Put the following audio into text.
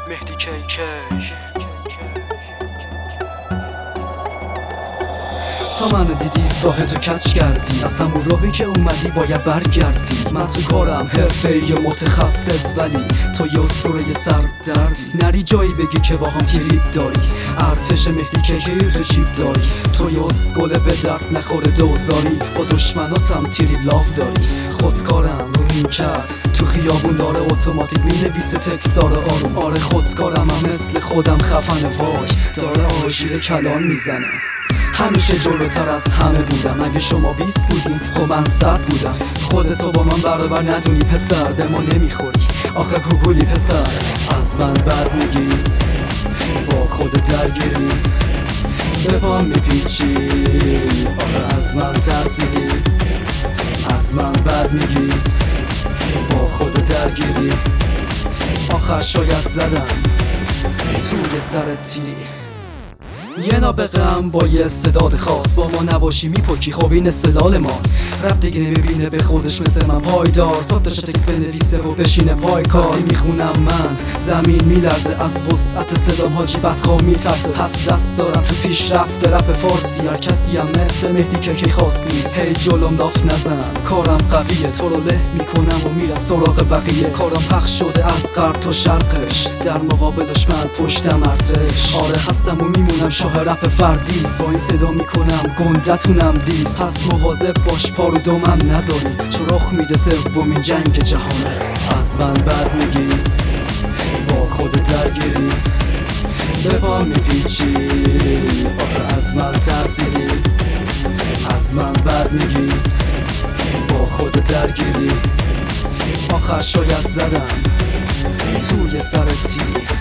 مهدی KK. تا منو دیدی راه تو کچ کردی، از همون راهی که اومدی باید برگردی. من تو کارم حرفه‌ای متخصص، ولی تو یه اسطوره سردردی. نری جایی بگی که با هم تریپ داری، ارتش مهدی KK تو چیپ داری. تو یه اسکل به درد نخوره دوزاری، با دشمناتم تریپ لاف داری. خودکارم رو نیمکت تو خیابون داره اتوماتیک مینویسه تکسار آروم. آره خودکارم هم مثل خودم خفن وای، داره آژیر کلان میزنه. همیشه جلوتر از همه بودم، اگه شما 20 بودین خب من 100 بودم. خودتو با من برابر ندونی پسر، به ما نمیخوری آخه گوگولی پسر. از من بر میگی با خود درگیری، به پام میپیچی آخه از من ترسیدی. از من بر میگی با خود درگیری، آخر شاید زدم توی سرت تیری. یه نابغه‌ام با یه استعداد خاص، با ما نباشی میپکی خب این استدلال ماست. رپ دیگه نمیبینه به خودش مثل من پایدار، صدش تکس بنویسه و بشینه پای کار. وقتی میخونم من زمین میلرزه، از وسعت صدام حاجی بدخواه میترسه. پس دست دارم تو پیشرفت رپ فارسی، هر کسی هم مثل مهدی KK خواستی. هی جلوم لاف نزن، کارم قویه، تو رو له میکنم و میرم سراغ بقیه. کارم پخش شده از غرب تا شرقش، در مقابل دشمن پشتم ارتش. آره هستم و میمونم شاه رپ فردیست، با این صدا میکنم گندتونم دیس. پس مواظب باش پارو دومم نذاری، چون رخ میده سومین جنگ جهانه. از من بر میگی با خود درگیری، به پا میپیچی آخه از من ترسیدی. از من بر میگی با خود درگیری، آخر شاید زدم توی سرت تیری.